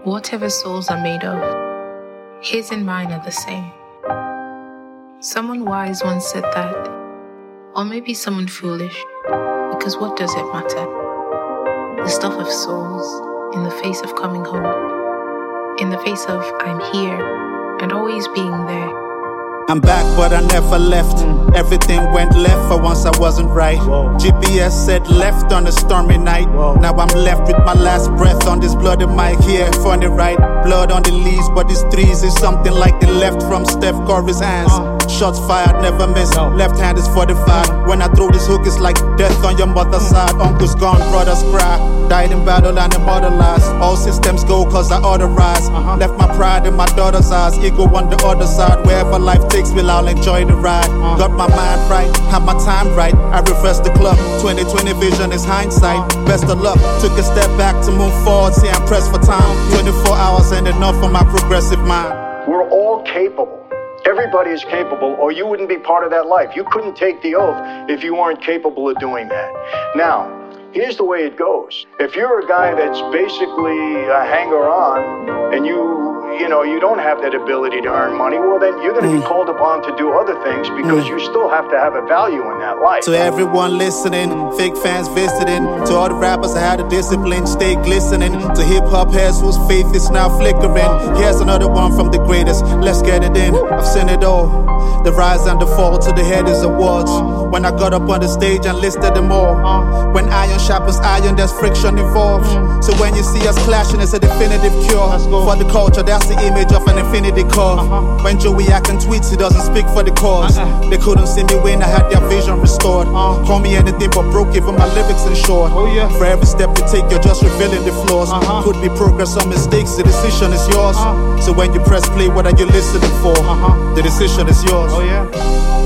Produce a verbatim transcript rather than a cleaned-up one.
Whatever souls are made of, his and mine are the same. Someone wise once said that, or maybe someone foolish, because what does it matter? The stuff of souls in the face of coming home, in the face of I'm here and always being there. I'm back, but I never left. Mm. Everything went left for once I wasn't right. Whoa. G P S said left on a stormy night. Whoa. Now I'm left with my last breath on this bloody mic here. Funny, right? Blood on the leaves, but these threes is something like the left from Steph Curry's hands. Uh. Shots fired, never miss. No. Left hand is fortified. When I throw this hook, it's like death on your mother's side. Uncle's gone, brothers cry. Died in battle and immortalized. All systems go cause I authorize. Uh-huh. Left my pride in my daughter's eyes. Ego on the other side. Wherever life takes me, I'll enjoy the ride. Uh-huh. Got my mind right, have my time right. I reverse the clock. twenty twenty vision is hindsight. Uh-huh. Best of luck. Took a step back to move forward. See, I'm pressed for time. twenty-four hours ain't enough for my progressive mind. We're all capable. Everybody is capable, or you wouldn't be part of that life. You couldn't take the oath if you weren't capable of doing that. Now, here's the way it goes. If you're a guy that's basically a hanger-on, and you, you know, you don't have that ability to earn money, well, then you're going to mm. be called upon to do other things because mm. you still have to have a value in that life. To everyone listening, fake fans visiting, to all the rappers that had a discipline, stay glistening, to hip-hop heads whose faith is now flickering. Here's another one from the greatest, let's get it in. I've seen it all, the rise and the fall, to the head is awards. When I got up on the stage and listed them all. When iron sharpens iron, there's friction involved. So when you see us clashing, it's a definitive cure. For the culture, that's the image of an infinity core. Uh-huh. When Joey Akin tweets, he doesn't speak for the cause. Uh-uh. They couldn't see me when I had their vision restored. Uh-huh. Call me anything but broke, even my lyrics in short. Oh, yeah. For every step you take, you're just revealing the flaws. Uh-huh. Could be progress or mistakes, the decision is yours. Uh-huh. So when you press play, what are you listening for? Uh-huh. The decision is yours. Oh yeah.